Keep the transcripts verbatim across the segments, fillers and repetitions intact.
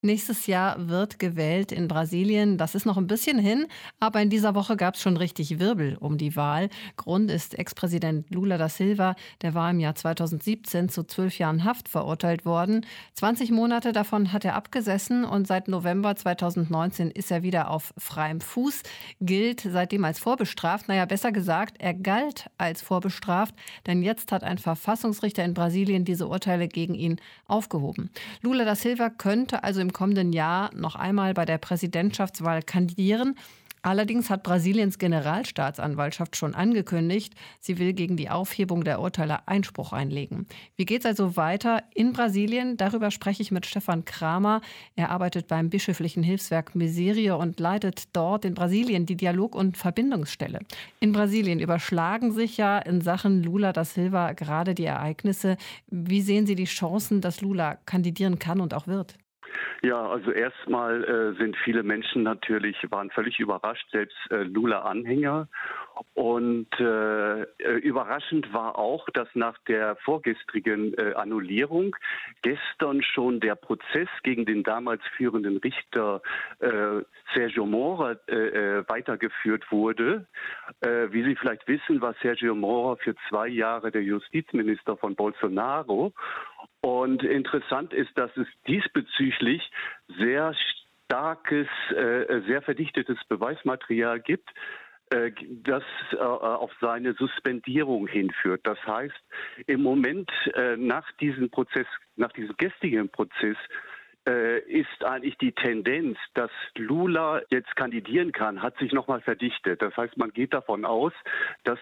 Nächstes Jahr wird gewählt in Brasilien. Das ist noch ein bisschen hin, aber in dieser Woche gab es schon richtig Wirbel um die Wahl. Grund ist Ex-Präsident Lula da Silva. Der war im Jahr zweitausendsiebzehn zu zwölf Jahren Haft verurteilt worden. zwanzig Monate davon hat er abgesessen und seit November zweitausendneunzehn ist er wieder auf freiem Fuß, gilt seitdem als vorbestraft. Naja, besser gesagt, er galt als vorbestraft, denn jetzt hat ein Verfassungsrichter in Brasilien diese Urteile gegen ihn aufgehoben. Lula da Silva könnte also im kommenden Jahr noch einmal bei der Präsidentschaftswahl kandidieren. Allerdings hat Brasiliens Generalstaatsanwaltschaft schon angekündigt, sie will gegen die Aufhebung der Urteile Einspruch einlegen. Wie geht es also weiter in Brasilien? Darüber spreche ich mit Stefan Kramer. Er arbeitet beim bischöflichen Hilfswerk Miserio und leitet dort in Brasilien die Dialog- und Verbindungsstelle. In Brasilien überschlagen sich ja in Sachen Lula da Silva gerade die Ereignisse. Wie sehen Sie die Chancen, dass Lula kandidieren kann und auch wird? Ja, also erstmal äh, sind viele Menschen natürlich, waren völlig überrascht, selbst äh, Lula-Anhänger. Und äh, äh, überraschend war auch, dass nach der vorgestrigen äh, Annullierung gestern schon der Prozess gegen den damals führenden Richter äh, Sergio Mora äh, äh, weitergeführt wurde. Äh, wie Sie vielleicht wissen, war Sergio Mora für zwei Jahre der Justizminister von Bolsonaro. Und interessant ist, dass es diesbezüglich sehr starkes, äh, sehr verdichtetes Beweismaterial gibt, äh, das äh, auf seine Suspendierung hinführt. Das heißt, im Moment äh, nach diesem Prozess, nach diesem gestrigen Prozess, äh, ist eigentlich die Tendenz, dass Lula jetzt kandidieren kann, hat sich nochmal verdichtet. Das heißt, man geht davon aus, dass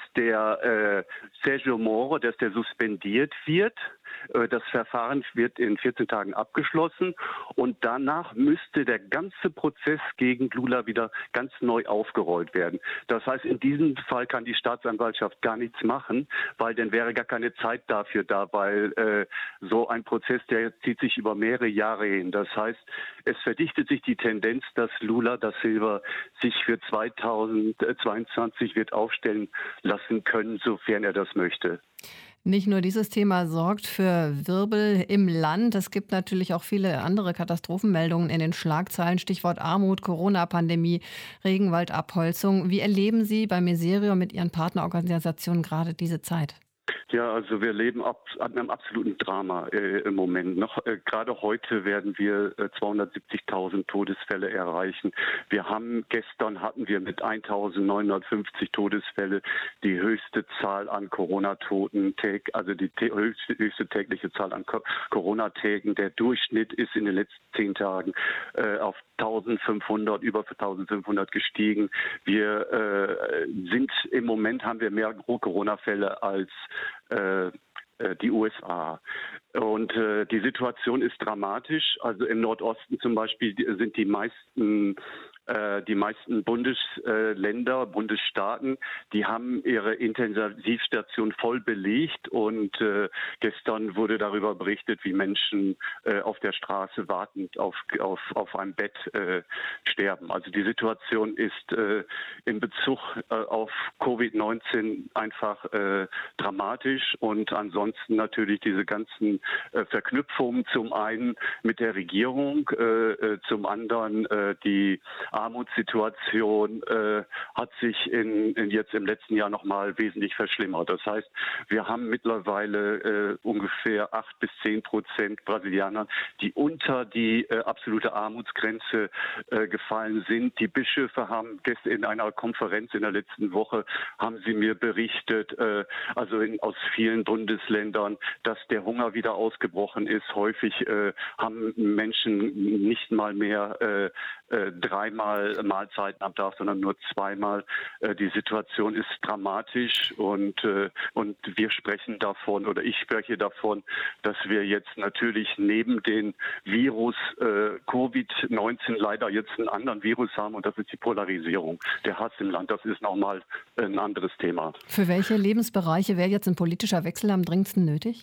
der äh, Sergio Moro, dass der suspendiert wird. Das Verfahren wird in vierzehn Tagen abgeschlossen und danach müsste der ganze Prozess gegen Lula wieder ganz neu aufgerollt werden. Das heißt, in diesem Fall kann die Staatsanwaltschaft gar nichts machen, weil dann wäre gar keine Zeit dafür da, weil äh, so ein Prozess, der zieht sich über mehrere Jahre hin. Das heißt, es verdichtet sich die Tendenz, dass Lula da Silva sich für zweitausendzweiundzwanzig wird aufstellen lassen können, sofern er das möchte. Nicht nur dieses Thema sorgt für Wirbel im Land. Es gibt natürlich auch viele andere Katastrophenmeldungen in den Schlagzeilen. Stichwort Armut, Corona-Pandemie, Regenwaldabholzung. Wie erleben Sie bei Miserio mit Ihren Partnerorganisationen gerade diese Zeit? Ja, also wir leben ab, an einem absoluten Drama äh, im Moment. Noch äh, gerade heute werden wir äh, zweihundertsiebzigtausend Todesfälle erreichen. Wir haben gestern hatten wir mit eintausendneunhundertfünfzig Todesfälle die höchste Zahl an Corona-Toten, also die höchste, höchste tägliche Zahl an Corona-Tägen. Der Durchschnitt ist in den letzten zehn Tagen äh, auf eintausendfünfhundert, über eintausendfünfhundert gestiegen. Wir äh, sind im Moment haben wir mehr Corona-Fälle als äh, die U S A. Und äh, die Situation ist dramatisch. Also im Nordosten zum Beispiel sind die meisten äh, die meisten Bundesländer, Bundesstaaten, die haben ihre Intensivstation voll belegt und äh, gestern wurde darüber berichtet, wie Menschen äh, auf der Straße wartend auf, auf, auf einem Bett äh, sterben. Also die Situation ist äh, in Bezug äh, auf Covid neunzehn einfach äh, dramatisch und ansonsten natürlich diese ganzen äh, Verknüpfungen zum einen mit der Regierung, äh, äh, zum anderen äh, die Armutssituation äh, hat sich in, in jetzt im letzten Jahr noch mal wesentlich verschlimmert. Das heißt, wir haben mittlerweile äh, ungefähr acht bis zehn Prozent Brasilianer, die unter die äh, absolute Armutsgrenze äh, gefallen sind. Die Bischöfe haben gestern in einer Konferenz in der letzten Woche haben sie mir berichtet, äh, also in, aus vielen Bundesländern, dass der Hunger wieder ausgebrochen ist. Häufig äh, haben Menschen nicht mal mehr äh, äh, dreimal Mahlzeiten am Tag, sondern nur zweimal. Äh, die Situation ist dramatisch und, äh, und wir sprechen davon, oder ich spreche davon, dass wir jetzt natürlich neben dem Virus äh, Covid neunzehn leider jetzt einen anderen Virus haben und das ist die Polarisierung. Der Hass im Land, das ist nochmal ein anderes Thema. Für welche Lebensbereiche wäre jetzt ein politischer Wechsel am dringendsten nötig?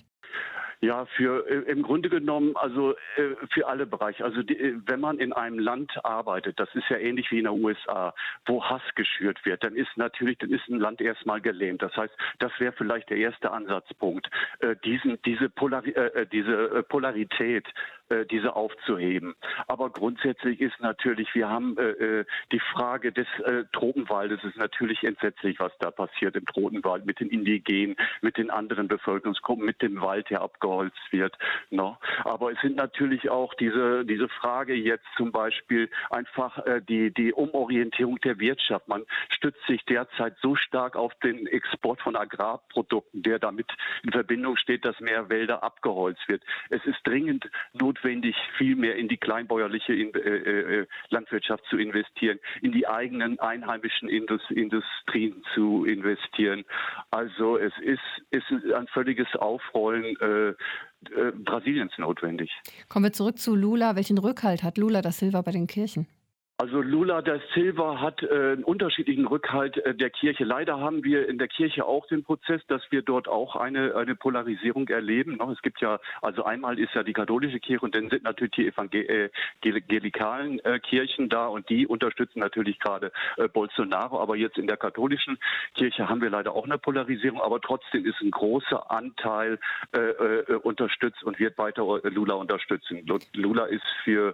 Ja, für äh, im Grunde genommen, also äh, für alle Bereiche. Also die, äh, wenn man in einem Land arbeitet, das ist ja ähnlich wie in der U S A, wo Hass geschürt wird, dann ist natürlich, dann ist ein Land erstmal gelähmt. Das heißt, das wäre vielleicht der erste Ansatzpunkt, äh, diesen, diese, Polari äh, diese äh, Polarität äh, diese aufzuheben. Aber grundsätzlich ist natürlich, wir haben äh, die Frage des äh, Tropenwaldes, ist natürlich entsetzlich, was da passiert im Tropenwald mit den Indigenen, mit den anderen Bevölkerungsgruppen, mit dem Wald, der abgeholzt wird. No? Aber es sind natürlich auch diese, diese Frage jetzt zum Beispiel einfach äh, die, die Umorientierung der Wirtschaft. Man stützt sich derzeit so stark auf den Export von Agrarprodukten, der damit in Verbindung steht, dass mehr Wälder abgeholzt wird. Es ist dringend notwendig, viel mehr in die kleinbäuerliche in, äh, äh, Landwirtschaft zu investieren, in die eigenen einheimischen Indus Industrien zu investieren. Also es ist, es ist ein völliges Aufrollen äh, äh, Brasiliens notwendig. Kommen wir zurück zu Lula. Welchen Rückhalt hat Lula da Silva bei den Kirchen? Also Lula da Silva hat äh, einen unterschiedlichen Rückhalt äh, der Kirche. Leider haben wir in der Kirche auch den Prozess, dass wir dort auch eine, eine Polarisierung erleben. Es gibt ja, also einmal ist ja die katholische Kirche und dann sind natürlich die evangelikalen äh, Kirchen da und die unterstützen natürlich gerade äh, Bolsonaro. Aber jetzt in der katholischen Kirche haben wir leider auch eine Polarisierung, aber trotzdem ist ein großer Anteil äh, äh, unterstützt und wird weiter Lula unterstützen. Lula ist für,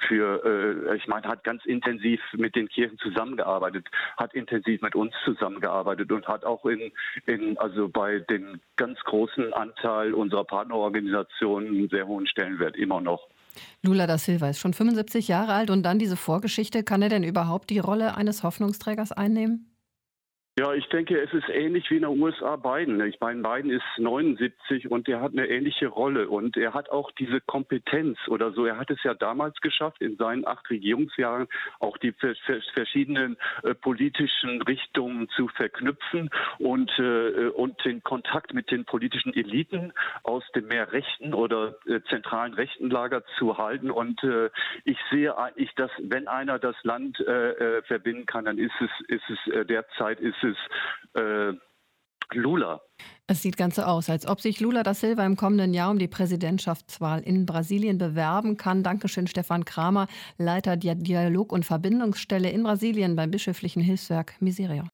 für äh, ich meine, hat ganz intensiv mit den Kirchen zusammengearbeitet, hat intensiv mit uns zusammengearbeitet und hat auch in, in also bei dem ganz großen Anteil unserer Partnerorganisationen einen sehr hohen Stellenwert immer noch. Lula da Silva ist schon fünfundsiebzig Jahre alt und dann diese Vorgeschichte. Kann er denn überhaupt die Rolle eines Hoffnungsträgers einnehmen? Ja, ich denke, es ist ähnlich wie in den U S A Biden. Ich meine, Biden ist neunundsiebzig und er hat eine ähnliche Rolle und er hat auch diese Kompetenz oder so. Er hat es ja damals geschafft, in seinen acht Regierungsjahren auch die verschiedenen äh, politischen Richtungen zu verknüpfen und, äh, und den Kontakt mit den politischen Eliten aus dem mehr rechten oder äh, zentralen rechten Lager zu halten. Und äh, ich sehe eigentlich, dass wenn einer das Land äh, äh, verbinden kann, dann ist es, ist es äh, derzeit ist es äh, Lula. Es sieht ganz so aus, als ob sich Lula da Silva im kommenden Jahr um die Präsidentschaftswahl in Brasilien bewerben kann. Dankeschön, Stefan Kramer, Leiter der Dialog- und Verbindungsstelle in Brasilien beim bischöflichen Hilfswerk Miserior.